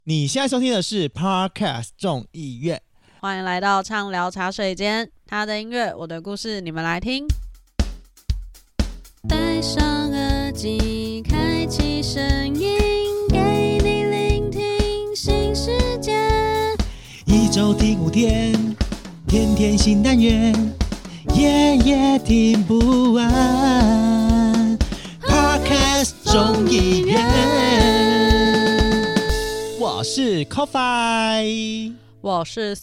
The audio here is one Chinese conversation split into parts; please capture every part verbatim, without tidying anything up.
你现在收听的是 Podcast 众议院， 欢迎来到畅聊茶水间，他的音乐，我的故事，你们来听。戴上耳机，开启声音，给你聆听新世界。 一周听五天，天天新单元，夜夜听不完。Podcast 众议院，我是 Coffee， 我是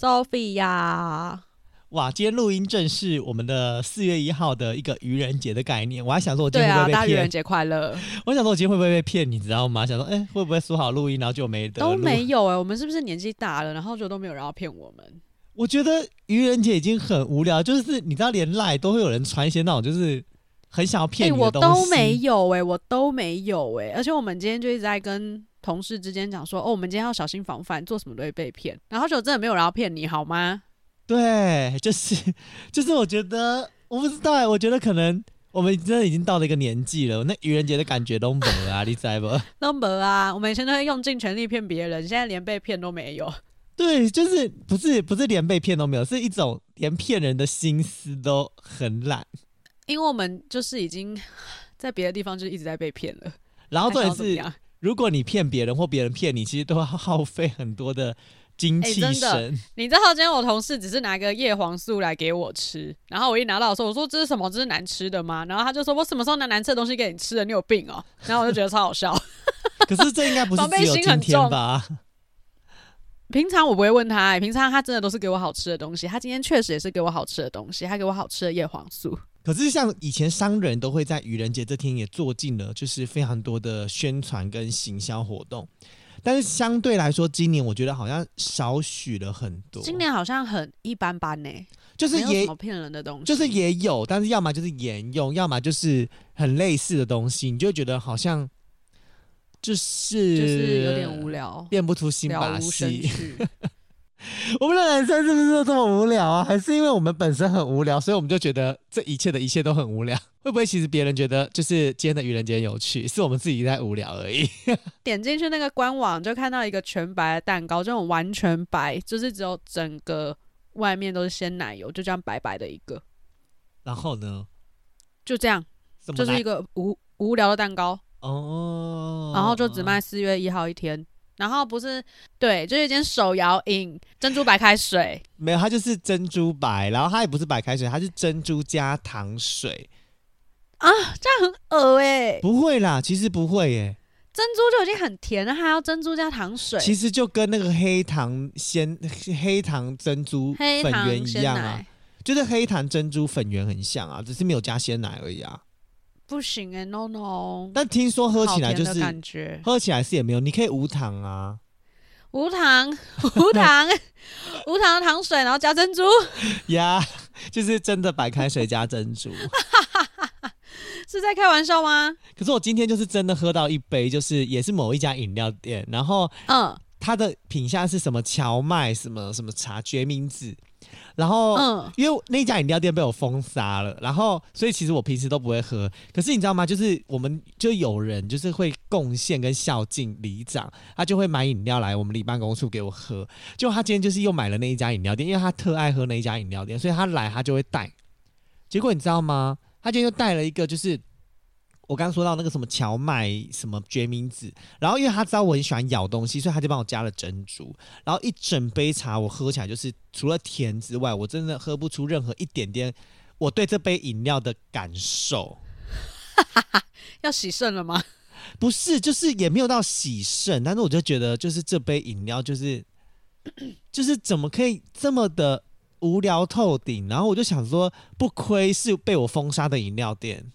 Sophia。 哇，今天录音正是我们的四月一号的一个愚人节的概念。我还想说，我今天会不会被骗？ 对啊，大愚人节快乐！ 我想说，我今天会不会被骗？你知道吗？想说，哎、欸，会不会说好录音，然后就没得录？ 都没有哎、欸，我们是不是年纪大了，然后就都没有人要骗我们？ 我觉得愚人节已经很无聊，就是你知道，连赖都会有人传一些那种，就是很想要骗你的东西。 欸、我都没有哎、欸，我都没有哎、欸，而且我们今天就一直在跟同事之间讲说，哦，我们今天要小心防范，做什么都会被骗。然后就真的没有人要骗你，好吗？ 对，就是就是我觉得我不知道哎，我觉得可能我们真的已经到了一个年纪了，那愚人节的感觉都没了啊，你知道不？ 都没啊，我们以前都会用尽全力骗别人，现在连被骗都没有。 对，就是不是不是连被骗都没有，是一种连骗人的心思都很懒， 因为我们就是已经在别的地方就是一直在被骗了。 然后重点是，如果你骗别人或别人骗你，其实都要耗费很多的精气神、欸、真的， 你知道今天我同事只是拿个叶黄素来给我吃，然后我一拿到的时候我说这是什么？这是难吃的吗？然后他就说我什么时候拿难吃的东西给你吃了？你有病哦！然后我就觉得超好笑。 可是这应该不是只有今天吧？ 平常我不会问他、欸，平常他真的都是给我好吃的东西。他今天确实也是给我好吃的东西，他给我好吃的叶黄素。 可是像以前商人都会在愚人节这天也做尽了就是非常多的宣传跟行销活动，但是相对来说今年我觉得好像少许了很多。 今年好像很一般般呢、欸， 就是也没有什么骗人的东西， 就是也有，但是要么就是沿用，要么就是很类似的东西，你就会觉得好像就是就是有点无聊， 变不出新把戏。我们的人生是不是都这么无聊啊？还是因为我们本身很无聊，所以我们就觉得这一切的一切都很无聊？会不会其实别人觉得就是今天的愚人节有趣，是我们自己在无聊而已？ 点进去那个官网就看到一个全白的蛋糕，这种完全白，就是只有整个外面都是鲜奶油，就这样白白的一个。然后呢？ 就这样，就是一个无无聊的蛋糕哦。然后就只卖四月一号一天。然后不是对，就是一间手摇饮珍珠白开水， 没有，它就是珍珠白，然后它也不是白开水，它是珍珠加糖水啊，这样很恶哎、欸！ 不会啦，其实不会耶、欸， 珍珠就已经很甜了，还要珍珠加糖水， 其实就跟那个黑糖鲜黑糖珍珠粉圆一样啊，就是黑糖珍珠粉圆很像啊，只是没有加鲜奶而已啊。 不行哎、欸、，no no！ 但听说喝起来就是感觉， 喝起来是也没有，你可以无糖啊， 无糖无糖无糖的糖水，然后加珍珠呀， yeah, 就是真的白开水加珍珠， 是在开玩笑吗？ 可是我今天就是真的喝到一杯，就是也是某一家饮料店，然后嗯，它的品项是什么荞麦什么什么茶决明子。然后、嗯，因为那家饮料店被我封杀了，然后所以其实我平时都不会喝。可是你知道吗？就是我们就有人就是会贡献跟孝敬里长，他就会买饮料来我们里办公处给我喝。就他今天就是又买了那一家饮料店，因为他特爱喝那一家饮料店，所以他来他就会带。结果你知道吗？他今天就带了一个就是我刚刚说到那个什么荞麦什么决明子，然后因为他知道我很喜欢咬东西，所以他就帮我加了珍珠，然后一整杯茶我喝起来就是除了甜之外，我真的喝不出任何一点点我对这杯饮料的感受。 要洗肾了吗？ 不是，就是也没有到洗肾，但是我就觉得就是这杯饮料就是就是怎么可以这么的无聊透顶，然后我就想说不亏是被我封杀的饮料店。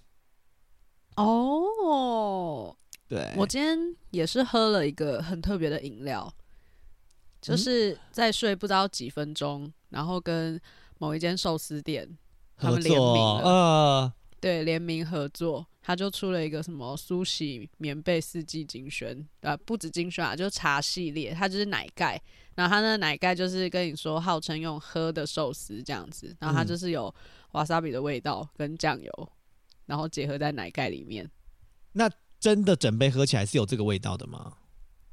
哦，对，我今天也是喝了一个很特别的饮料，就是在睡不知道几分钟，然后跟某一间寿司店他们联名了，呃，对，联名合作，他就出了一个什么苏喜棉被四季金萱，呃，不止金萱啊，就是茶系列，它就是奶盖，然后它那个奶盖就是跟你说号称用喝的寿司这样子，然后它就是有瓦萨比的味道跟酱油。然后结合在奶盖里面， 那真的整杯喝起来是有这个味道的吗？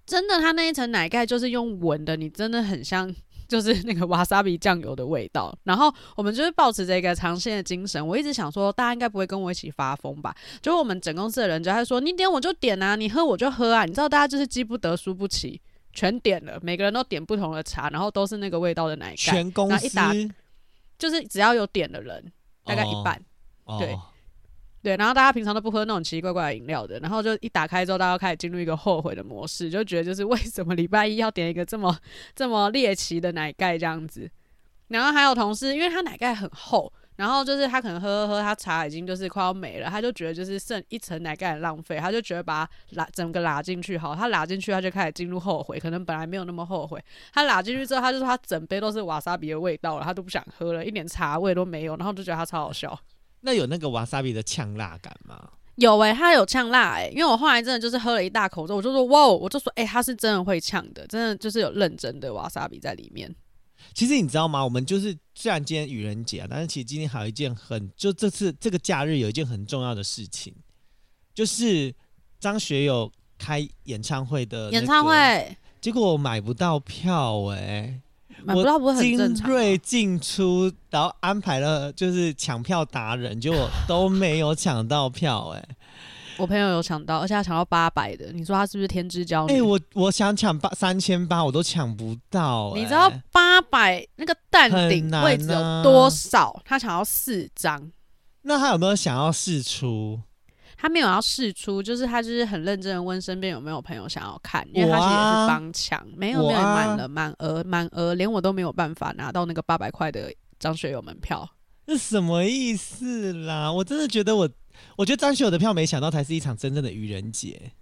真的，它那一层奶盖就是用闻的，你真的很像就是那个瓦萨比酱油的味道。然后我们就是抱持着一个尝鲜的精神，我一直想说大家应该不会跟我一起发疯吧，就我们整公司的人就在说你点我就点啊，你喝我就喝啊，你知道大家就是饥不得输不起，全点了，每个人都点不同的茶，然后都是那个味道的奶盖， 全公司一打就是只要有点的人大概一半、 哦、 对、哦对，然后大家平常都不喝那种奇奇怪怪的饮料的，然后就一打开之后，大家开始进入一个后悔的模式，就觉得就是为什么礼拜一要点一个这么这么猎奇的奶盖这样子。然后还有同事，因为他奶盖很厚，然后就是他可能喝喝喝，他茶已经就是快要没了，他就觉得就是剩一层奶盖很浪费，他就觉得把它拉整个拉进去好，他拉进去他就开始进入后悔，可能本来没有那么后悔，他拉进去之后，他就说他整杯都是瓦萨比的味道了，他都不想喝了，一点茶味都没有，然后就觉得他超好笑。 那有那个瓦萨比的呛辣感吗？ 有欸，他有呛辣欸，因为我后来真的就是喝了一大口之后，我就说哇，我就说欸，他是真的会呛的，真的就是有认真的瓦萨比在里面。 其实你知道吗？我们就是虽然今天愚人节啊，但是其实今天还有一件很，就这次这个假日有一件很重要的事情，就是张学友开演唱会的、那個、 演唱会， 结果我买不到票哎、欸。 买不到不是很正常吗？ 精锐进出，然后安排了就是抢票达人，结果都没有抢到票哎、欸。 我朋友有抢到，而且他抢到八百的，你说他是不是天之骄女？ 哎、欸，我我想抢八三千八，我都抢不到、欸。 你知道八百那个蛋顶位置有多少？啊、他抢到四张。 那他有没有想要释出？ 他没有要释出，就是他就是很认真的问身边有没有朋友想要看，因为他其实也是帮抢，没有没有满了满额满额，连我都没有办法拿到那个八百块的张学友门票。 这什么意思啦？我真的觉得我，我觉得张学友的票没抢到才是一场真正的愚人节。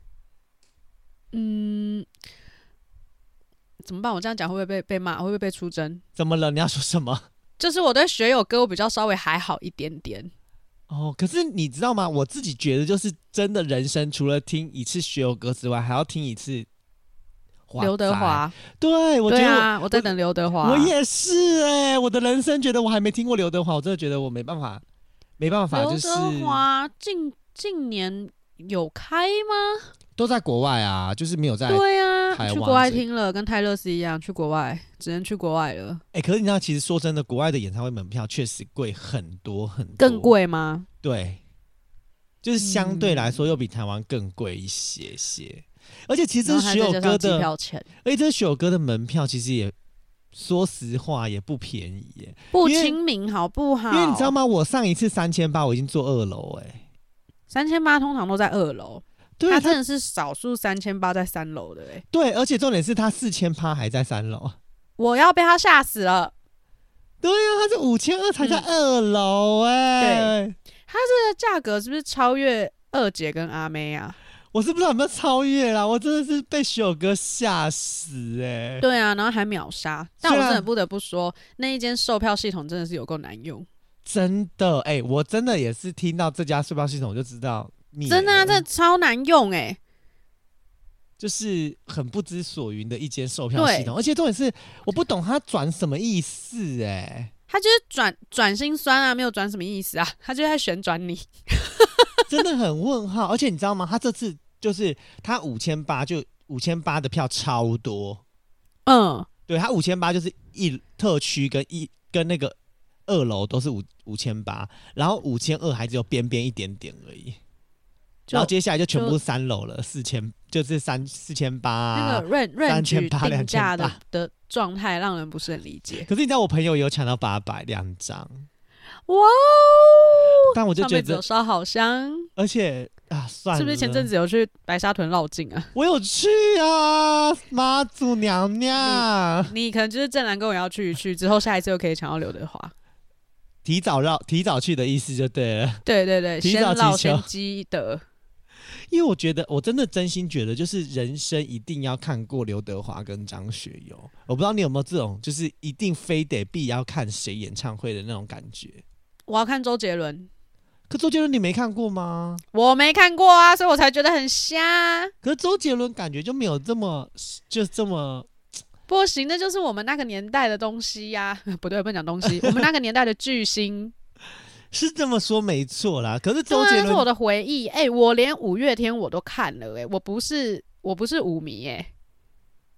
嗯，怎么办？我这样讲会不会被被骂？会不会被出征？ 怎么了？你要说什么？ 就是我对学友歌我比较稍微还好一点点。 哦，可是你知道吗？我自己觉得，就是真的人生，除了听一次学友歌之外，还要听一次刘德华。 对，我觉得 我, 對、啊、我在等刘德华。 我也是哎、欸，我的人生觉得我还没听过刘德华，我真的觉得我没办法，没办法。就是刘德华近近年有开吗？ 都在国外啊，就是没有在。 对啊，去国外听了，跟泰勒斯一样，去国外只能去国外了。 哎、欸，可是你知道，其实说真的，国外的演唱会门票确实贵很多很多。 更贵吗？ 对，就是相对来说又比台湾更贵一些些。嗯、而且其实这是学友歌的，而且这学友歌的门票其实也说实话也不便宜耶， 不亲民好不好？ 因为你知道吗？我上一次三千八，我已经坐二楼哎， 三千八通常都在二楼。 对， 他真的是少数三千八在三楼的哎。 对，而且重点是他四千八还在三楼， 我要被他吓死了。 对啊，他是五千二才在二楼哎、 嗯。对，他这个价格是不是超越二姐跟阿妹啊？ 我是不知道有没有超越啦，我真的是被学友哥吓死哎、欸。 对啊，然后还秒杀，但我真的不得不说，那一间售票系统真的是有够难用。 真的哎、欸，我真的也是听到这家售票系统我就知道。 真的啊，这超难用哎、欸， 就是很不知所云的一间售票系统，而且重点是我不懂他转什么意思哎、欸， 他就是转转心酸啊，没有转什么意思啊，他就在旋转你， 真的很问号。而且你知道吗？他这次就是他五千八，就五千八的票超多， 嗯，对， 他五千八就是一特区跟一跟那个二楼都是五五千八，然后五千二还只有边边一点点而已。然后接下来就全部三楼了，四千就是三四千八， 那个 range range 定价的的状态让人不是很理解。 可是你知道我朋友有抢到八百两张， 哇哦！ 但我就觉得有烧好香， 而且啊，算了， 是不是前阵子有去白沙屯绕境啊？ 我有去啊，妈祖娘娘你，你可能就是正南跟我要去一去，之后下一次又可以抢到刘德华。 提早绕提早去的意思就对了， 对对对， 提早先绕先积德。 因为我觉得，我真的真心觉得，就是人生一定要看过刘德华跟张学友。我不知道你有没有这种，就是一定非得必要看谁演唱会的那种感觉。 我要看周杰伦， 可周杰伦你没看过吗？ 我没看过啊，所以我才觉得很瞎。 可是周杰伦感觉就没有这么，就这么不行，那就是我们那个年代的东西呀、啊。不对，不能讲东西，我们那个年代的巨星。 是这么说没错啦，可是周杰伦、 啊、是我的回忆。哎、欸，我连五月天我都看了、欸，哎，我不是我不是舞迷、欸，哎，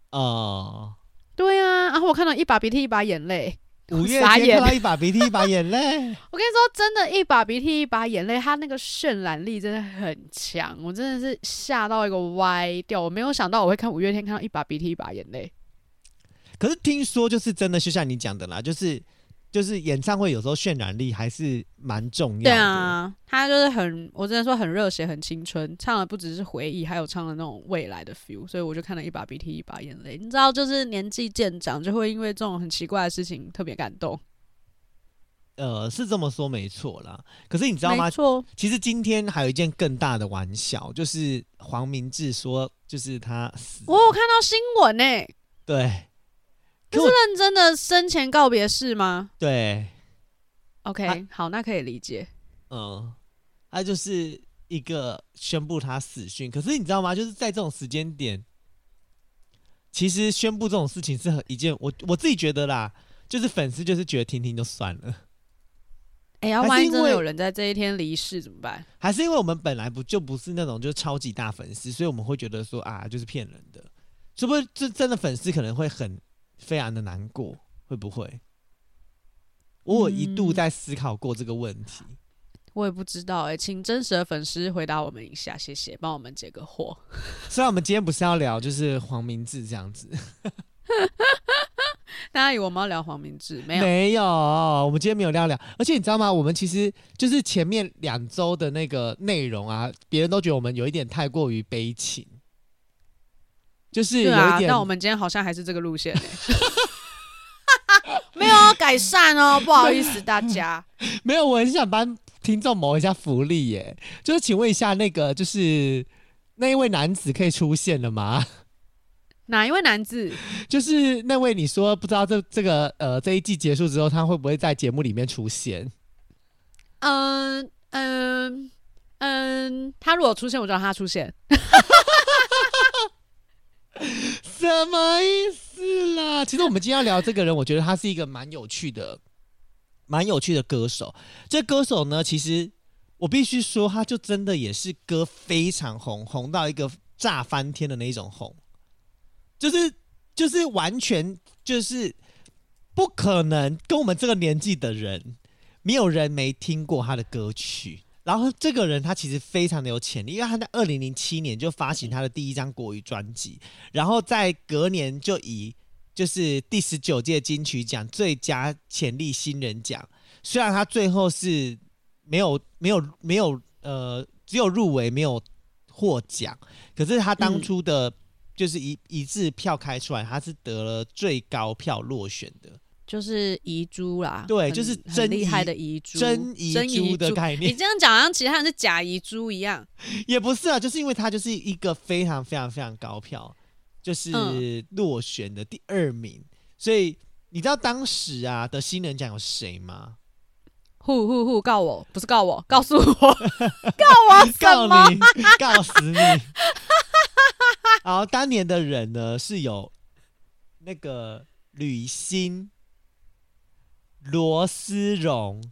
哦， 对啊，然后我看到一把鼻涕一把眼泪。 五月天看到一把鼻涕一把眼泪，我跟你说，真的，一把鼻涕一把眼泪，它那个渲染力真的很强，我真的是吓到一个歪掉。我没有想到我会看五月天看到一把鼻涕一把眼泪。 可是听说就是真的，就像你讲的啦，就是就是演唱会有时候渲染力还是蛮重要的。 对啊，他就是很，我真的说很热血，很青春，唱的不只是回忆，还有唱的那种未来的 feel， 所以我就看了一把鼻涕一把眼泪。你知道，就是年纪渐长，就会因为这种很奇怪的事情特别感动。 呃，是这么说没错啦。可是你知道吗？ 没错， 其实今天还有一件更大的玩笑，就是黄明志说，就是他死。 我有看到新闻呢、欸。 对。 这是认真的生前告别式吗？ 对 ，OK， 好，那可以理解。 嗯，他就是一个宣布他死讯，可是你知道吗？就是在这种时间点，其实宣布这种事情是很一件我我自己觉得啦，就是粉丝就是觉得听听就算了。 哎、欸，要万一真的有人在这一天离世怎么办？ 还是因为我们本来不就不是那种就是超级大粉丝，所以我们会觉得说啊，就是骗人的，是不是？这真的粉丝可能会很。非常的难过，会不会？我有一度在思考过这个问题。嗯、 我也不知道哎、欸，请真实的粉丝回答我们一下，谢谢，帮我们解个惑。 虽然我们今天不是要聊就是黄明志这样子， 大家以为我们要聊黄明志，没有， 没有，我们今天没有聊聊。而且你知道吗？我们其实就是前面两周的那个内容啊，别人都觉得我们有一点太过于悲情。就是有一点，对啊， 但我们今天好像还是这个路线、欸、没有要改善哦，不好意思大家。 没有，我很想帮听众谋一下福利耶，就是请问一下，那个就是那一位男子可以出现了吗？ 哪一位男子？ 就是那位你说不知道这这个呃这一季结束之后，他会不会在节目里面出现？ 嗯嗯嗯，他如果出现，我就让他出现。 什么意思啦？其实我们今天要聊这个人，我觉得他是一个蛮有趣的、蛮有趣的歌手。这歌手呢，其实我必须说，他就真的也是歌非常红，红到一个炸翻天的那一种红，就是就是完全就是不可能跟我们这个年纪的人，没有人没听过他的歌曲。然后这个人他其实非常的有潜力，因为他在二零零七年就发行他的第一张国语专辑，然后在隔年就以就是第十九届金曲奖最佳潜力新人奖，虽然他最后是没有没有没有呃只有入围没有获奖，可是他当初的就是一一致票开出来，他是得了最高票落选的。 就是遗珠啦， 对，就是真厉害的遗珠， 真遗珠的概念。 你这样讲，好像其他人是假遗珠一样。 也不是啊，就是因为他就是一个非常非常非常高票，就是落选的第二名。嗯、所以你知道当时啊的新人奖有谁吗？ 呼呼呼！告我，不是告我，告诉我，告我什么？ 告你，告死你！然后当年的人呢是有那个吕欣。罗思荣，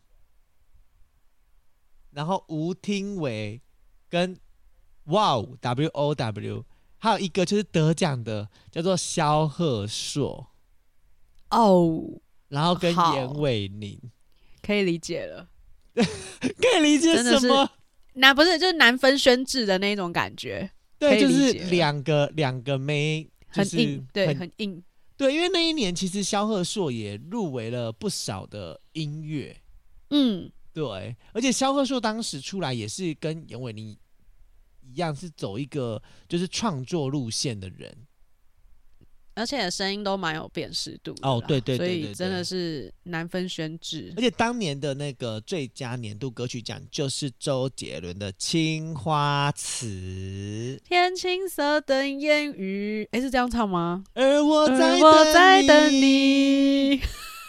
然后吴听伟跟 Wow W O W， 还有一个就是得奖的叫做萧贺硕哦， 然后跟严伟宁， 可以理解了， 可以理解什么？ 那不是就是难分轩轾的那种感觉， 对，就是两个两个妹，就是很硬，对，很硬。 对，因为那一年其实萧贺硕也入围了不少的音乐， 嗯， 对，而且萧贺硕当时出来也是跟严伟宁一样，是走一个就是创作路线的人， 而且声音都蛮有辨识度的哦，对对 对, 对, 对, 对， 所以真的是难分轩轾。 而且当年的那个最佳年度歌曲奖就是周杰伦的《青花瓷》， 天青色等烟雨，哎，是这样唱吗？ 而我在等 你, 我在等你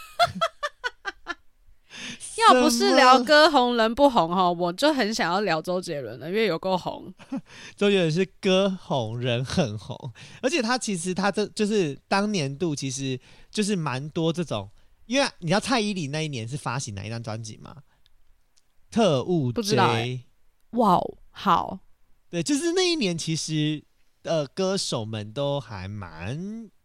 要不是聊歌红人不红哈，我就很想要聊周杰伦了，因为有够红。 周杰伦是歌红人很红，而且他其实他这就是当年度其实就是蛮多这种，因为你知道蔡依林那一年是发行哪一张专辑吗？特务 J， 不知道欸。哇，好， 对，就是那一年其实呃歌手们都还蛮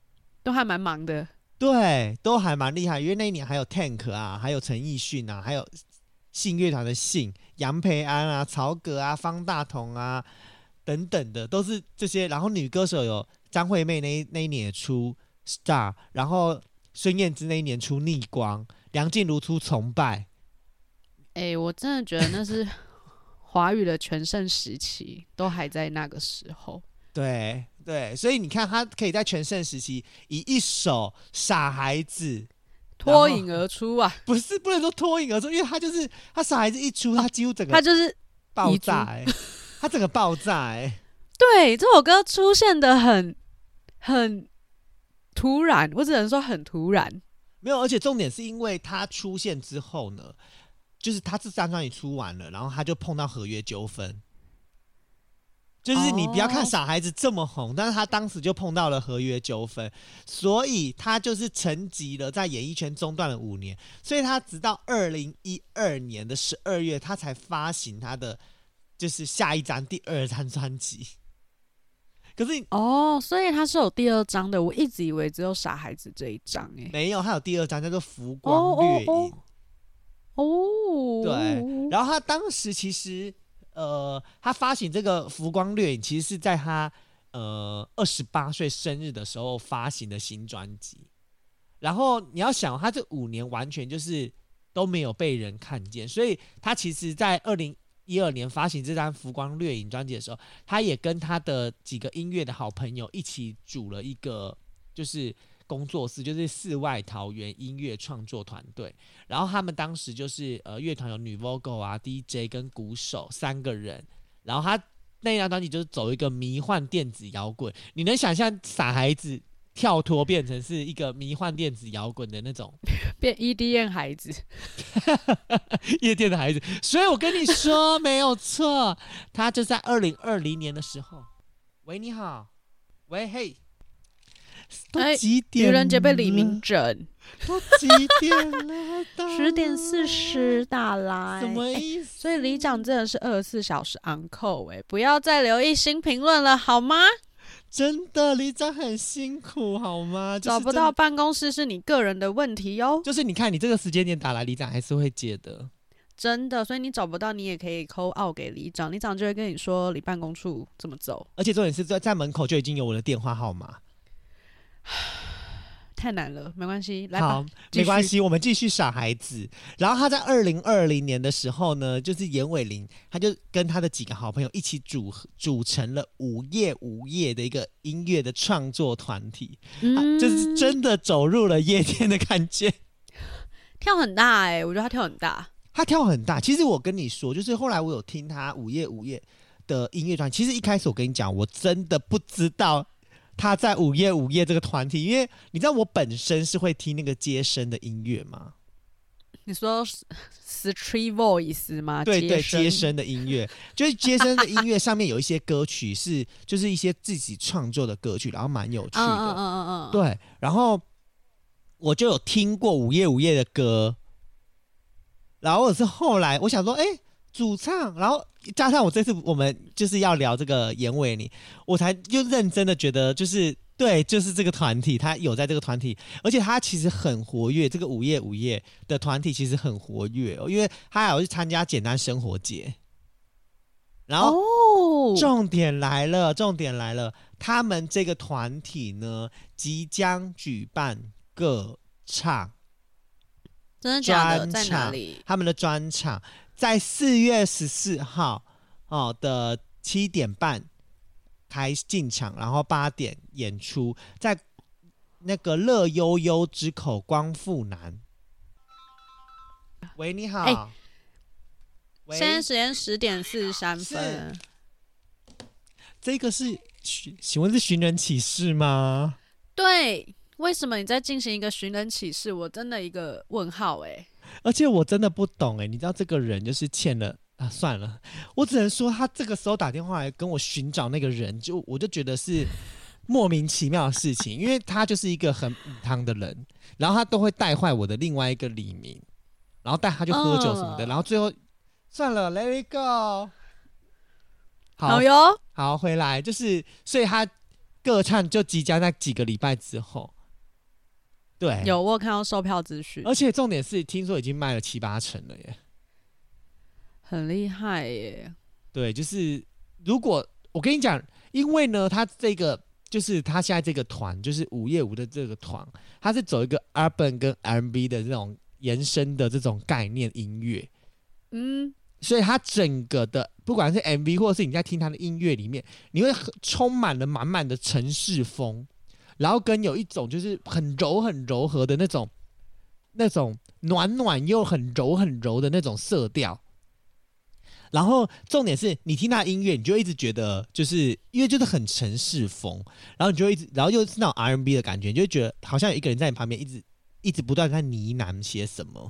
都还蛮忙的。 对，都还蛮厉害，因为那一年还有 Tank 啊，还有陈奕迅啊，还有信乐团的信、杨培安啊、曹格啊、方大同啊等等的，都是这些。然后女歌手有张惠妹那一那一年也出 Star， 然后孙燕姿那一年出逆光，梁静茹出崇拜。 哎、欸，我真的觉得那是华语的全盛时期，都还在那个时候。 对对，所以你看，他可以在全盛时期以一首《傻孩子》 脱颖而出啊！ 不是，不能说脱颖而出，因为他就是他傻孩子一出，他几乎整个他就是爆炸哎、欸，他整个爆炸哎、欸。 对，这首歌出现的很很突然，我只能说很突然。 没有，而且重点是因为他出现之后呢，就是他这张专辑出完了，然后他就碰到合约纠纷。就是你不要看傻孩子这么红，哦、但是他当时就碰到了合约纠纷，所以他就是沉寂了，在演艺圈中断了五年，所以他直到二零一二年的十二月，他才发行他的就是下一张第二张专辑。可是哦，所以他是有第二张的，我一直以为只有傻孩子这一张哎、欸， 没有，他有第二张叫做《浮光掠影》哦。 哦， 对，然后他当时其实。呃，他发行这个《浮光掠影》，其实是在他呃二十八岁生日的时候发行的新专辑。然后你要想，他这五年完全就是都没有被人看见，所以他其实，在二零一二年发行这张《浮光掠影》专辑的时候，他也跟他的几个音乐的好朋友一起组了一个就是工作室，就是世外桃源音乐创作团队。然后他们当时就是呃乐团有女 vocal 啊、D J 跟鼓手三个人。然后他那张专辑就是走一个迷幻电子摇滚，你能想象傻孩子跳脱变成是一个迷幻电子摇滚的那种， 变 E D M 孩子， 夜店的孩子。所以我跟你说没有错，他就在二零二零年的时候。喂，你好，喂，嘿。都几点了？ 愚人节被李明整， 都几点了？ 十点四十打来， 什么意思？ 欸、所以里长真的是二十四小时 on call 哎、欸，不要再留一星评论了好吗？ 真的，里长很辛苦好吗？就是、 找不到办公室是你个人的问题哟。 就是你看，你这个时间点打来，里长还是会接的。 真的，所以你找不到，你也可以 call out 给里长，里长就会跟你说离办公处怎么走。 而且重点是在在门口就已经有我的电话号码。 太难了，没关系，来吧。 好，没关系，我们继续傻孩子。然后他在二零二零年的时候呢，就是严伟玲，他就跟他的几个好朋友一起组组成了午夜午夜的一个音乐的创作团体，嗯、就是真的走入了夜店的感觉。 跳很大哎、欸，我觉得他跳很大， 他跳很大。其实我跟你说，就是后来我有听他午夜午夜的音乐团，其实一开始我跟你讲，我真的不知道。他在午夜午夜这个团体，因为你知道我本身是会听那个街声的音乐吗？ 你说 Street Voice 吗？ 对对，街声的音乐，就是街声的音乐上面有一些歌曲是就是一些自己创作的歌曲，然后蛮有趣的。 嗯嗯嗯嗯， 对，然后我就有听过午夜午夜的歌，然后我是后来我想说，哎、欸。主唱，然后加上我这次我们就是要聊这个严伟妮，我才就认真的觉得就是对，就是这个团体，他有在这个团体，而且他其实很活跃。这个午夜午夜的团体其实很活跃、哦，因为他还有去参加简单生活节。然后、哦、重点来了，重点来了，他们这个团体呢即将举办歌唱， 真的假的？在哪里？ 他们的专场。在四月十四号、哦、的七点半开进场，然后八点演出，在那个乐悠悠之口光复南。喂，你好。欸、 现在时间十点四十三分。 这个是，请问是寻人启事吗？ 对，为什么你在进行一个寻人启事？我真的一个问号哎、欸。 而且我真的不懂哎，你知道这个人就是欠了啊，算了，我只能说他这个时候打电话来跟我寻找那个人，就我就觉得是莫名其妙的事情，因为他就是一个很母汤的人，然后他都会带坏我的另外一个李明，然后带他去喝酒什么的，呃、然后最后算了 ，Let it go。好， 好哟， 好回来就是，所以他歌唱就即将在几个礼拜之后。 对， 有我有看到售票资讯， 而且重点是听说已经卖了七八成了耶， 很厉害耶。 对，就是如果我跟你讲，因为呢，他这个就是他现在这个团，就是午夜舞的这个团，他是走一个 urban 跟 R and B 的这种延伸的这种概念音乐，嗯，所以他整个的不管是 M V 或者是你在听他的音乐里面，你会充满了满满的城市风，然后跟有一种就是很柔很柔和的那种那种暖暖又很柔很柔的那种色调。然后重点是你听他的音乐，你就一直觉得就是因为就是很城市风，然后你就一直，然后又是那种 R and B 的感觉，你就会觉得好像有一个人在你旁边一直一直不断在呢喃些什么。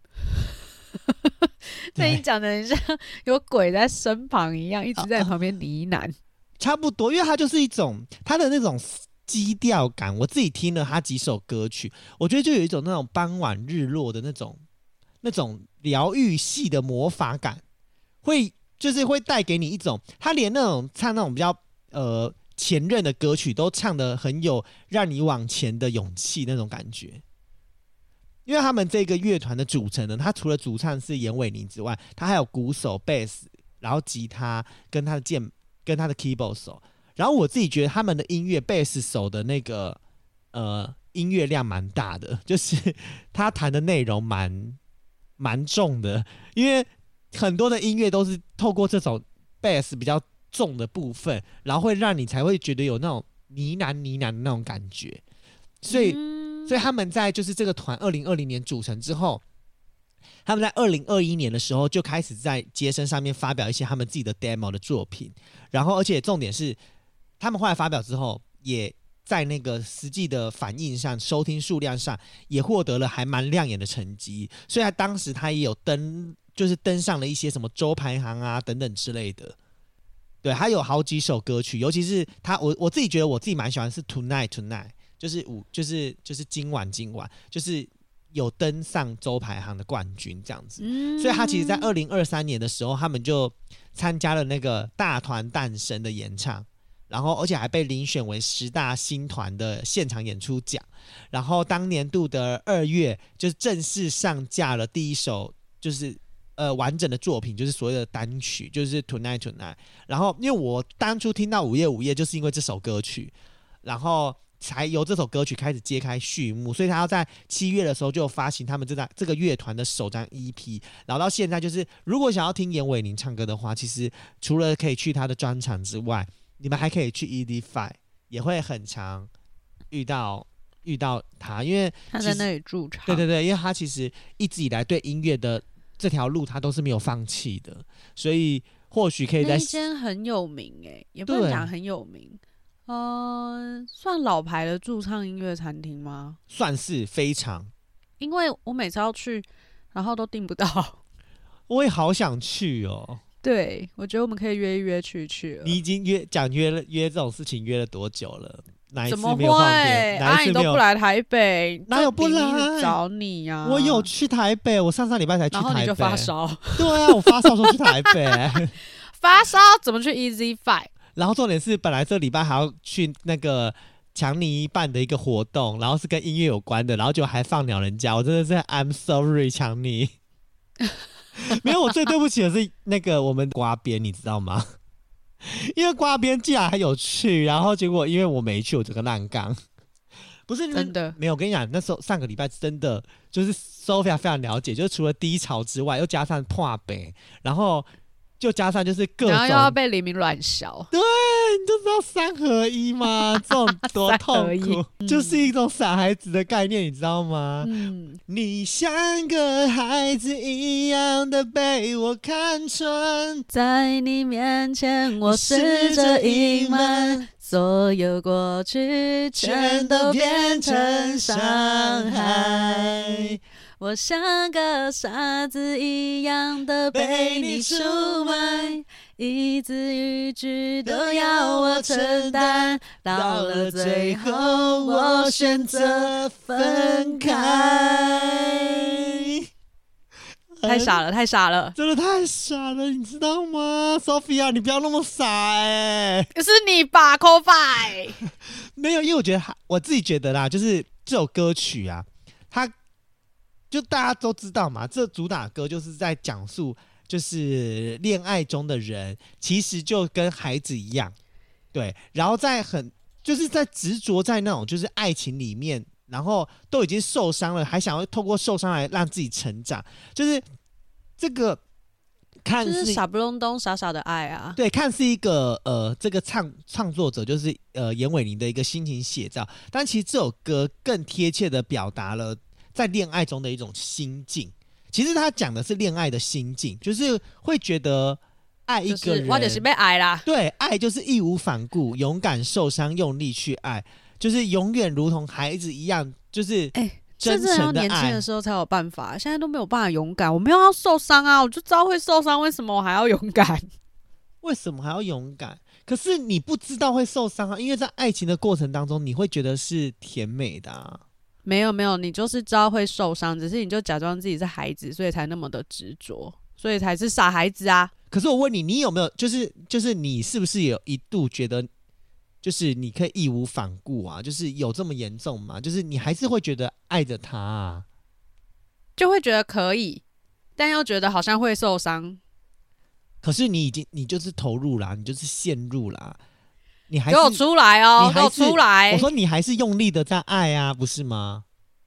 被你讲的很像有鬼在身旁一样，一直在你旁边呢喃、啊。 差不多，因为它就是一种它的那种基调感。我自己听了他几首歌曲，我觉得就有一种那种傍晚日落的那种那种疗愈系的魔法感。会就是会带给你一种，他连那种唱那种比较呃前任的歌曲都唱得很有让你往前的勇气那种感觉。因为他们这个乐团的组成呢，他除了主唱是严伟宁之外，他还有鼓手、贝斯，然后吉他跟他的键跟他的 keyboard 手。然后我自己觉得他们的音乐贝斯手的那个呃音乐量蛮大的，就是他弹的内容蛮蛮重的，因为很多的音乐都是透过这种 bass 比较重的部分，然后会让你才会觉得有那种呢喃呢喃的那种感觉。所以，嗯、所以他们在就是这个团二零二零年组成之后，他们在二零二一年的时候就开始在街声上面发表一些他们自己的 demo 的作品，然后而且重点是，他们后来发表之后，也在那个实际的反应上、收听数量上也获得了还蛮亮眼的成绩，所以他当时他也有登。就是登上了一些什么周排行啊等等之类的，对，他有好几首歌曲，尤其是他，我我自己觉得我自己蛮喜欢是 Tonight Tonight， 就是五就是就是今晚今晚，就是有登上周排行的冠军这样子，嗯、所以他其实在二零二三年的时候，他们就参加了那个大团诞生的演唱，然后而且还被遴选为十大新团的现场演出奖，然后当年度的二月就是正式上架了第一首就是。呃，完整的作品就是所谓的单曲，就是 Tonight Tonight。然后，因为我当初听到午夜午夜，就是因为这首歌曲，然后才由这首歌曲开始揭开序幕。所以他要在七月的时候就发行他们这张这个乐团的首张 E P。然后到现在，就是如果想要听严伟宁唱歌的话，其实除了可以去他的专场之外，你们还可以去 E D Five， 也会很常遇到遇到他，因为他在那里驻唱。 对对对，因为他其实一直以来对音乐的这条路他都是没有放弃的，所以或许可以在那间很有名哎、欸，也不能讲很有名，呃，算老牌的驻唱音乐餐厅吗？ 算是非常， 因为我每次要去，然后都订不到。 我也好想去哦。 对，我觉得我们可以约一约去去了。 你已经约讲约了约这种事情约了多久了？哪一次怎么没有放会？啊，你都不来台北， 哪有不来？ 找你啊！ 我有去台北，我上上礼拜才去台北。 然后你就发烧。 对啊，我发烧时候去台北。 发烧怎么去 Easy Five？ 然后重点是，本来这礼拜还要去那个强尼办的一个活动，然后是跟音乐有关的，然后就还放鸟人家，我真的是 I'm sorry 强尼。没有，我最对不起的是那个我们瓜边，你知道吗？因为瓜边竟然还有去，然后结果因为我没去，我整个烂杠。不是真的没有，我跟你讲，那时候上个礼拜真的就是 Sophia 非常了解，就是除了低潮之外，又加上破北，然后就加上就是各种， 然后又要被黎明乱笑， 对，你就知道三合一吗？这种多痛苦，嗯、就是一种傻孩子的概念，你知道吗？嗯，你像个孩子一样的被我看穿， 在你面前我试着隐瞒，所有过去全都变成伤害。我像个傻子一样的被你出卖，一字一句都要我承担，到了最后我选择分开。太傻了，太傻了， 真的太傻了，你知道吗 ？Sophia， 你不要那么傻哎、 欸！是你吧 ，Coffee。 没有，因为我觉得我自己觉得啦，就是这首歌曲啊，它就大家都知道嘛，这主打歌就是在讲述，就是恋爱中的人其实就跟孩子一样，对，然后在很就是在执着在那种就是爱情里面，然后都已经受伤了，还想要透过受伤来让自己成长，就是这个看似就是傻不隆咚傻傻的爱啊， 对，看似一个呃这个唱创作者就是呃严伟宁的一个心情写照，但其实这首歌更贴切的表达了在恋爱中的一种心境。其实他讲的是恋爱的心境，就是会觉得爱一个人， 就是、我就是被爱啦。 对，爱就是义无反顾，勇敢受伤，用力去爱，就是永远如同孩子一样，就是真诚的爱。 欸、要年轻的时候才有办法，现在都没有办法勇敢。我没有要受伤啊，我就知道会受伤，为什么我还要勇敢？ 为什么还要勇敢？可是你不知道会受伤啊，因为在爱情的过程当中，你会觉得是甜美的啊。 没有没有，你就是知道会受伤，只是你就假装自己是孩子，所以才那么的执着，所以才是傻孩子啊。 可是我问你，你有没有就是就是你是不是有一度觉得，就是你可以义无反顾啊？就是有这么严重吗？就是你还是会觉得爱着他啊， 就会觉得可以，但又觉得好像会受伤。 可是你已经你就是投入啦，你就是陷入啦。你还是给我出来哦！给我出来！ 我说你还是用力的在爱啊，不是吗？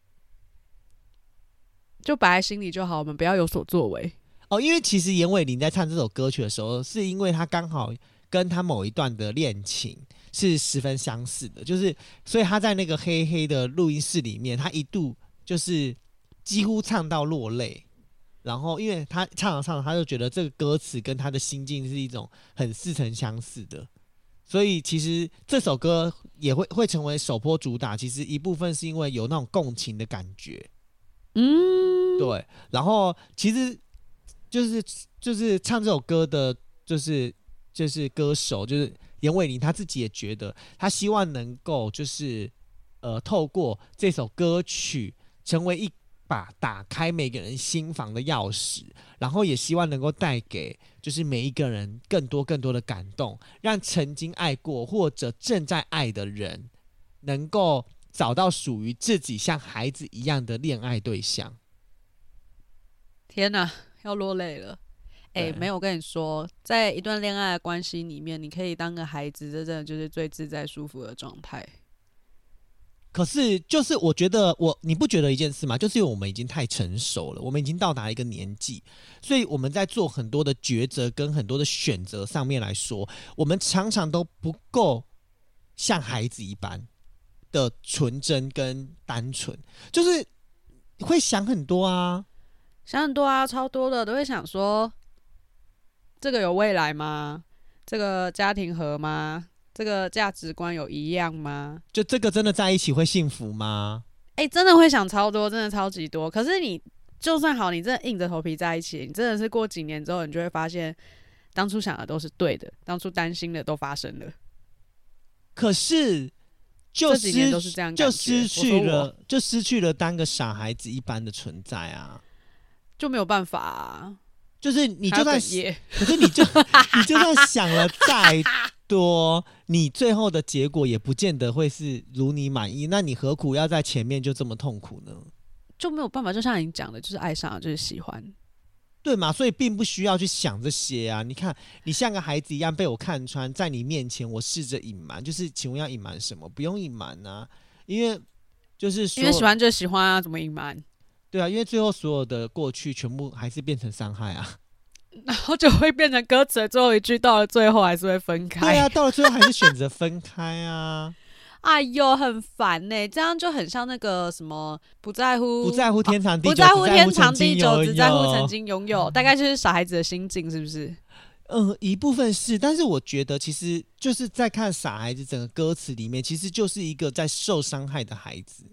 就摆在心里就好，我们不要有所作为哦。因为其实严伟宁在唱这首歌曲的时候，是因为他刚好跟他某一段的恋情是十分相似的，就是所以他在那个黑黑的录音室里面，他一度就是几乎唱到落泪。然后因为他唱着唱着，他就觉得这个歌词跟他的心境是一种很似曾相似的。所以其实这首歌也会会成为首波主打，其实一部分是因为有那种共情的感觉， 嗯， 对。然后其实就是就是唱这首歌的，就是就是歌手就是严伟宁他自己也觉得，他希望能够就是呃透过这首歌曲成为一把打开每个人心房的钥匙，然后也希望能够带给就是每一个人更多更多的感动，让曾经爱过或者正在爱的人能够找到属于自己像孩子一样的恋爱对象。 天哪，要落泪了。哎、欸，没有，我跟你说，在一段恋爱的关系里面，你可以当个孩子，这真的就是最自在舒服的状态。 可是，就是我觉得我，你不觉得一件事吗？就是因为我们已经太成熟了，我们已经到达一个年纪，所以我们在做很多的抉择跟很多的选择上面来说，我们常常都不够像孩子一般的纯真跟单纯，就是会想很多啊， 想很多啊，超多的，都会想说，这个有未来吗？这个家庭合吗？这个价值观有一样吗？ 就这个真的在一起会幸福吗？ 哎、欸，真的会想超多，真的超级多。可是你就算好，你真的硬着头皮在一起，你真的是过几年之后，你就会发现，当初想的都是对的，当初担心的都发生了。 可是就这几年都是这样感觉， 就失去了，就失去了当个傻孩子一般的存在啊， 就没有办法啊。 就是你就算，可是你就你就算想了再多，你最后的结果也不见得会是如你满意。那你何苦要在前面就这么痛苦呢？ 就没有办法，就像你讲的，就是爱上了，就是喜欢， 对嘛？所以并不需要去想这些啊。你看，你像个孩子一样被我看穿，在你面前我试着隐瞒，就是请问要隐瞒什么？不用隐瞒啊，因为就是说因为喜欢就喜欢啊，怎么隐瞒？ 对啊，因为最后所有的过去全部还是变成伤害啊， 然后就会变成歌词的最后一句，到了最后还是会分开。 对啊，到了最后还是选择分开啊。 哎呦，很烦呢、欸，这样就很像那个什么不在乎不在乎天长地久、 哦、不在乎天长地久， 只在乎曾經擁有，大概就是小孩子的心境，是不是？ 嗯、呃，一部分是，但是我觉得其实就是在看傻孩子整个歌词里面，其实就是一个在受伤害的孩子。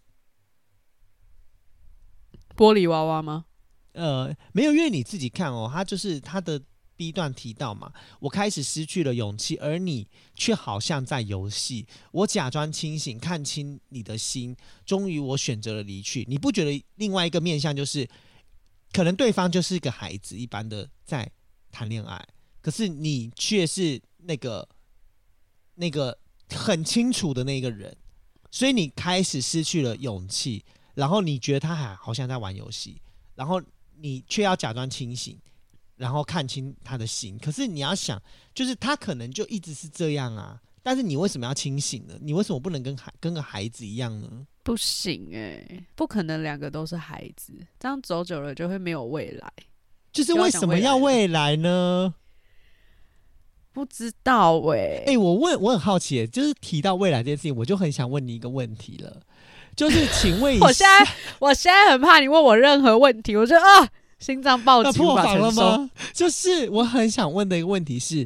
玻璃娃娃吗？ 呃，没有，因为你自己看哦，他就是他的 B 段提到嘛，我开始失去了勇气，而你却好像在游戏。我假装清醒，看清你的心，终于我选择了离去。你不觉得另外一个面向就是，可能对方就是一个孩子一般的在谈恋爱，可是你却是那个那个很清楚的那个人。 所以你开始失去了勇气，然后你觉得他还好像在玩游戏，然后你却要假装清醒，然后看清他的心。可是你要想，就是他可能就一直是这样啊，但是你为什么要清醒呢？你为什么不能跟孩跟个孩子一样呢？ 不行哎、欸，不可能两个都是孩子，这样走久了就会没有未来。 就是为什么要未来呢？ 不知道哎、欸， 哎、欸，我问，我很好奇、欸，就是提到未来这件事情，我就很想问你一个问题了，就是请问一下， 我现在我现在很怕你问我任何问题，我觉得啊，心脏暴击破防了吗？就是我很想问的一个问题是，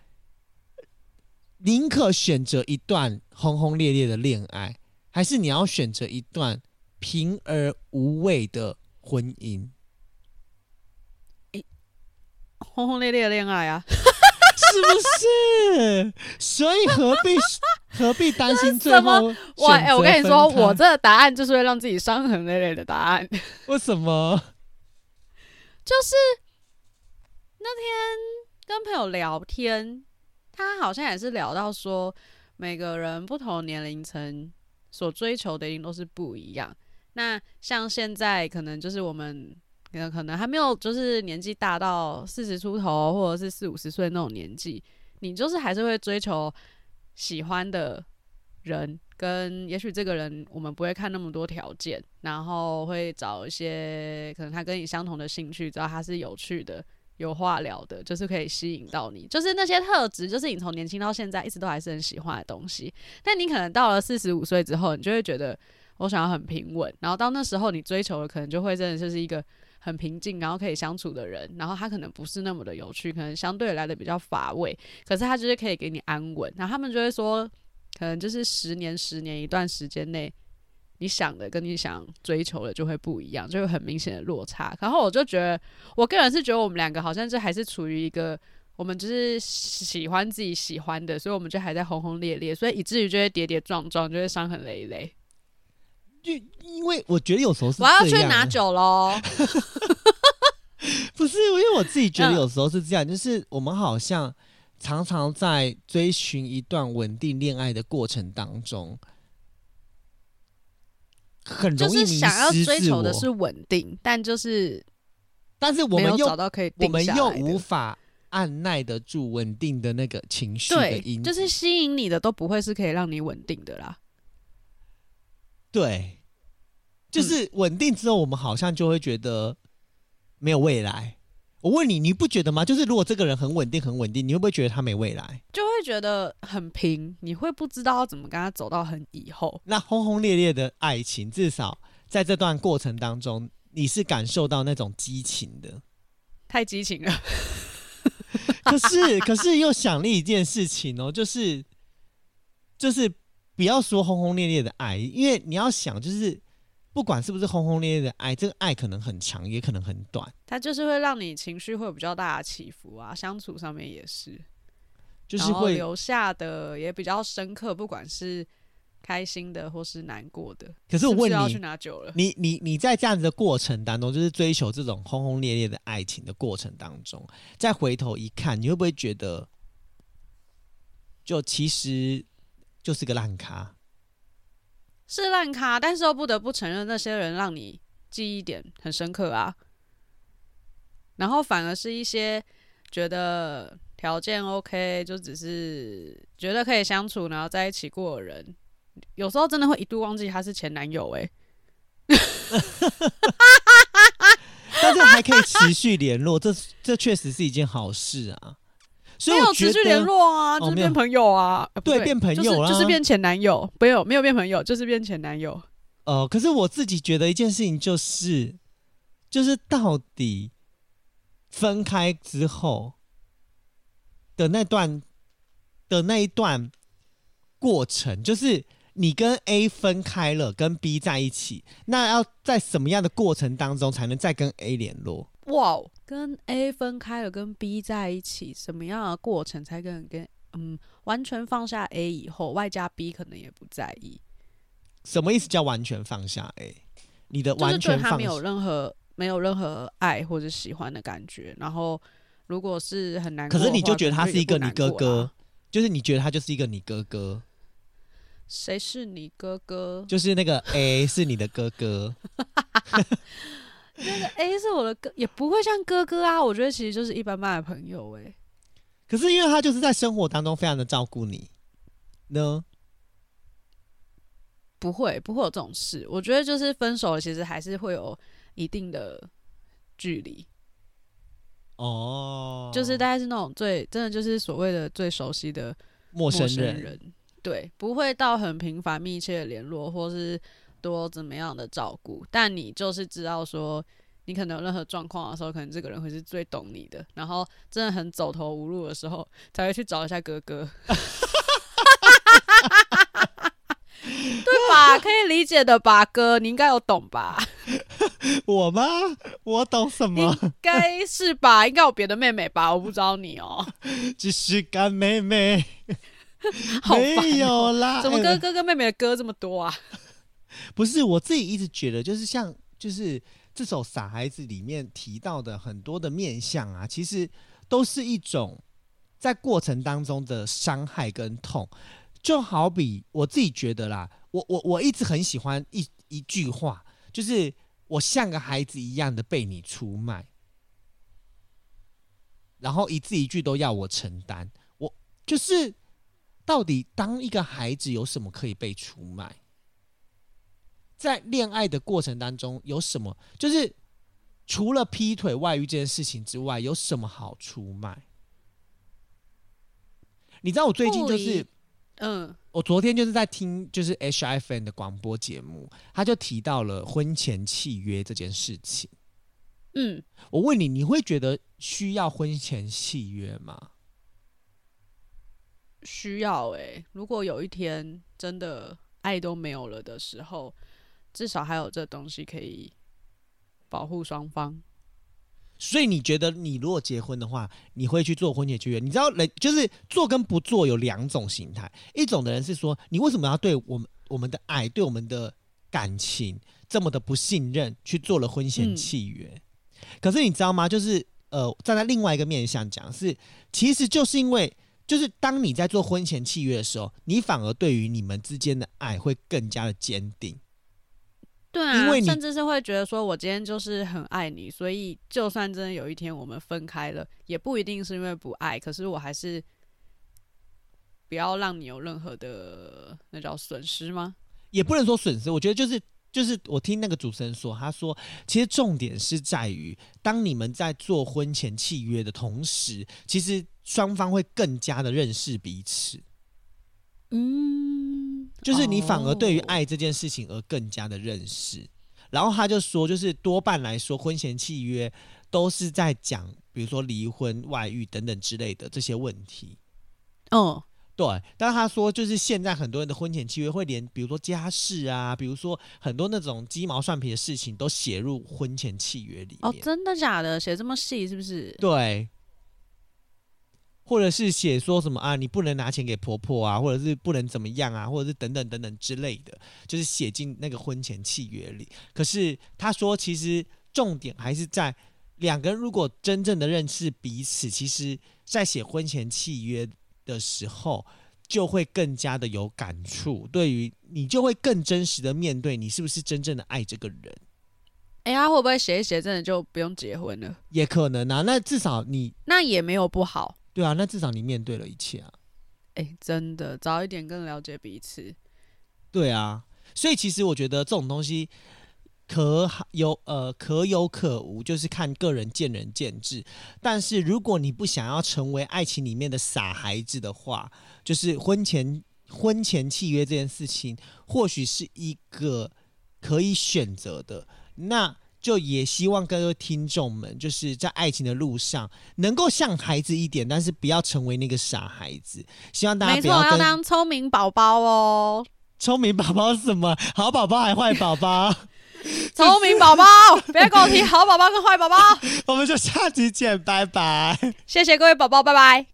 宁可选择一段轰轰烈烈的恋爱，还是你要选择一段平而无味的婚姻？ 欸、轰轰烈烈的恋爱啊！ 是不是？所以何必何必担心最后选择分开？ 我哎、欸，我跟你说，我这个答案就是会让自己伤痕累累的答案。 为什么？ 就是那天跟朋友聊天，他好像也是聊到说，每个人不同年龄层所追求的一定都是不一样。那像现在可能就是我们。可能还没有就是年纪大到四十出头或者是四五十岁那种年纪，你就是还是会追求喜欢的人，跟也许这个人我们不会看那么多条件，然后会找一些可能他跟你相同的兴趣，知道他是有趣的有话聊的，就是可以吸引到你，就是那些特质，就是你从年轻到现在一直都还是很喜欢的东西。但你可能到了四十五岁之后，你就会觉得我想要很平稳，然后到那时候你追求的可能就会真的就是一个很平静，然后可以相处的人，然后他可能不是那么的有趣，可能相对来的比较乏味，可是他就是可以给你安稳。然后他们就会说，可能就是十年、十年一段时间内，你想的跟你想追求的就会不一样，就会很明显的落差。然后我就觉得，我个人是觉得我们两个好像就还是处于一个，我们就是喜欢自己喜欢的，所以我们就还在轰轰烈烈，所以以至于就会跌跌撞撞，就会伤痕累累。 就因为我觉得有时候是这样， 我要去拿酒咯不是，因为我自己觉得有时候是这样，嗯、就是我们好像常常在追寻一段稳定恋爱的过程当中，很容易迷失自我。就是想要追求的是稳定，但就是但是我们又找到可以定下来的， 我们又无法按耐得住稳定的那个情绪的因子， 就是吸引你的都不会是可以让你稳定的啦。 对，就是稳定之后，我们好像就会觉得没有未来。我问你，你不觉得吗？就是如果这个人很稳定，很稳定，你会不会觉得他没未来？ 就会觉得很平，你会不知道要怎么跟他走到很以后。 那轰轰烈烈的爱情，至少在这段过程当中，你是感受到那种激情的。 太激情了。 可是，可是又想了一件事情哦，就是就是。不要说轰轰烈烈的爱，因为你要想，就是不管是不是轰轰烈烈的爱，这个爱可能很长，也可能很短。 它就是会让你情绪会有比较大的起伏啊，相处上面也是， 就是会留下的也比较深刻，不管是开心的或是难过的。 可是我问你， 是不是要去拿酒了？ 你你你在这样子的过程当中，就是追求这种轰轰烈烈的爱情的过程当中，再回头一看，你会不会觉得，就其实就是个烂咖？ 是烂咖，但是又不得不承认，那些人让你记忆点很深刻啊。然后反而是一些觉得条件 OK， 就只是觉得可以相处，然后在一起过的人，有时候真的会一度忘记他是前男友哎、欸。 但是还可以持续联络，这这确实是一件好事啊。所以我觉得没有持续联络啊，就是变朋友啊。 哦呃、对, 对，变朋友啦、 就是，就是变前男友，没有没有变朋友，就是变前男友。 哦、呃，可是我自己觉得一件事情就是，就是到底分开之后的那段的那一段过程，就是你跟 A 分开了，跟 B 在一起，那要在什么样的过程当中才能再跟 A 联络？ 哇，跟 A 分开了，跟 B 在一起，什么样的过程才跟跟嗯完全放下 A 以后，外加 B 可能也不在意？ 什么意思叫完全放下 A？ 你的完全放下，就是对他没有任何没有任何爱或者喜欢的感觉，然后如果是很难过的话， 可是你就觉得他是一个你哥哥，就是你觉得他就是一个你哥哥。 谁是你哥哥？ 就是那个 A 是你的哥哥。 那个 A 是我的哥，也不会像哥哥啊。我觉得其实就是一般般的朋友哎、欸。 可是因为他就是在生活当中非常的照顾你呢。 不会，不会有这种事。我觉得就是分手了，其实还是会有一定的距离。哦，就是大概是那种最真的就是所谓的最熟悉的陌生人， 陌生人对，不会到很频繁密切的联络，或是多怎么样的照顾。但你就是知道说，你可能有任何状况的时候，可能这个人会是最懂你的。然后真的很走投无路的时候，才会去找一下哥哥。对吧？可以理解的吧，哥，你应该有懂吧？ 我吗？我懂什么？ 应该是吧，应该有别的妹妹吧？我不知道你哦、喔。 只是干妹妹， 好没有啦。 怎么哥哥跟妹妹的歌这么多啊？ 不是，我自己一直觉得，就是像就是这首《傻孩子》里面提到的很多的面向啊，其实都是一种在过程当中的伤害跟痛。就好比我自己觉得啦，我我我一直很喜欢一一句话，就是我像个孩子一样的被你出卖，然后一字一句都要我承担。我就是到底当一个孩子有什么可以被出卖？在恋爱的过程当中有什么？就是除了劈腿外遇这件事情之外，有什么好出卖？你知道我最近就是。嗯，我昨天就是在听就是 H F N 的广播节目，他就提到了婚前契约这件事情。嗯，我问你，你会觉得需要婚前契约吗？ 需要哎、欸，如果有一天真的爱都没有了的时候，至少还有这东西可以保护双方。 所以你觉得你如果结婚的话，你会去做婚前契约？你知道人就是做跟不做有两种形态，一种的人是说，你为什么要对我们我们的爱、对我们的感情这么的不信任，去做了婚前契约？嗯、可是你知道吗？就是呃，站在另外一个面向讲，是其实就是因为就是当你在做婚前契约的时候，你反而对于你们之间的爱会更加的坚定。 对啊，因为甚至是会觉得说，我今天就是很爱你，所以就算真的有一天我们分开了，也不一定是因为不爱，可是我还是不要让你有任何的那叫损失吗？ 也不能说损失，我觉得就是就是我听那个主持人说，他说其实重点是在于，当你们在做婚前契约的同时，其实双方会更加的认识彼此。嗯，就是你反而对于爱这件事情而更加的认识。哦、然后他就说，就是多半来说，婚前契约都是在讲，比如说离婚、外遇等等之类的这些问题。哦，对。但是他说，就是现在很多人的婚前契约会连，比如说家事啊，比如说很多那种鸡毛蒜皮的事情都写入婚前契约里面。 哦，真的假的？写这么细是不是？ 对。或者是写说什么啊，你不能拿钱给婆婆啊，或者是不能怎么样啊，或者是等等等等之类的，就是写进那个婚前契约里。可是他说，其实重点还是在两个人如果真正的认识彼此，其实在写婚前契约的时候，就会更加的有感触。对于你，就会更真实的面对你是不是真正的爱这个人。 哎、欸，他会不会写一写，真的就不用结婚了？ 也可能啊，那至少你那也没有不好。 对啊，那至少你面对了一切啊！ 哎、欸，真的，早一点更了解彼此。 对啊，所以其实我觉得这种东西可有呃可有可无，就是看个人见仁见智。但是如果你不想要成为爱情里面的傻孩子的话，就是婚前婚前契约这件事情，或许是一个可以选择的。那就也希望各位听众们，就是在爱情的路上能够像孩子一点，但是不要成为那个傻孩子。希望大家不要跟没错，要当聪明宝宝哦。 聪明宝宝是什么？好宝宝还坏宝宝？ 聪明宝宝，别跟我提好宝宝跟坏宝宝。 我们就下集见，拜拜。 谢谢各位宝宝，拜拜。